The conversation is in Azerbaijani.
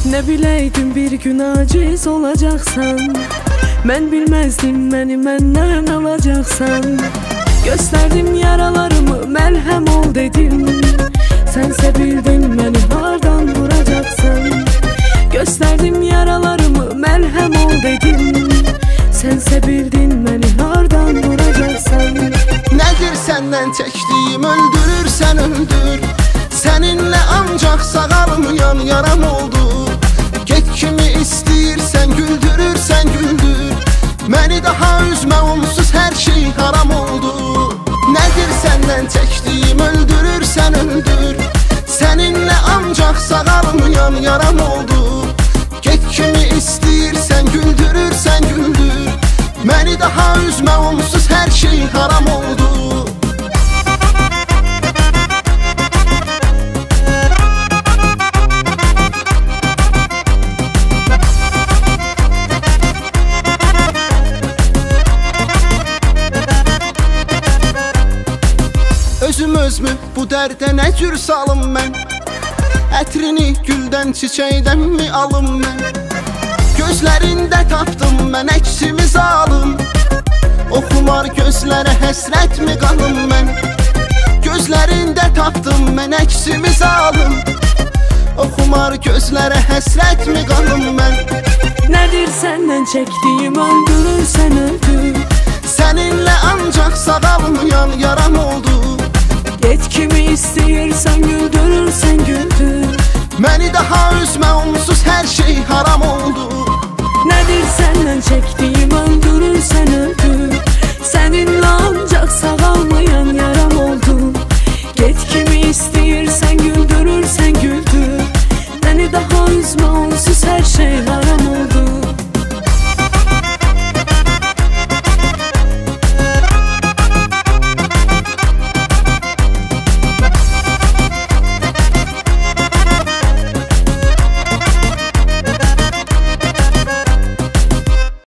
Ne bileydim bir gün aciz olacaksan, ben bilmezdim beni benden alacaksan. Gösterdim yaralarımı, merhem ol dedim, sense bildin beni hardan vuracaksan. Gösterdim yaralarımı, merhem ol dedim, sense bildin beni hardan vuracaksan. Nedir senden çektiğim, öldürürsen öldür, seninle ancak sağalmayan yaram oldu. Get kimi istəyirsən, güldürürsən güldür, məni daha üzmə, onsuz hər şey haram oldu. Nedir senden çektiğim, öldürürsen öldür, seninle ancak sağalmayan yaram oldu. Get kimi istəyirsən, güldürürsən güldür, məni daha üzmə, onsuz hər şey haram oldu. Özümü bu dərdə nə cür salım mən, ətrini güldən çiçəkdən mi alım mən? Gözlərində tapdım mən əksimi zalım, oxumar gözlərə həsrət mi qalım mən? Gözlərində tapdım mən əksimi zalım, oxumar gözlərə həsrət mi qalım mən? Nedir senden çektiğim, öldürürsen öldür, seninle ancak sağalmayan yaram oldu. Get kimi istəyirsən, güldürürsən güldür, məni daha üzmə, onsuz hər şey haram oldu. Nedir senden çektiğim, öldürürsen öldür, seninle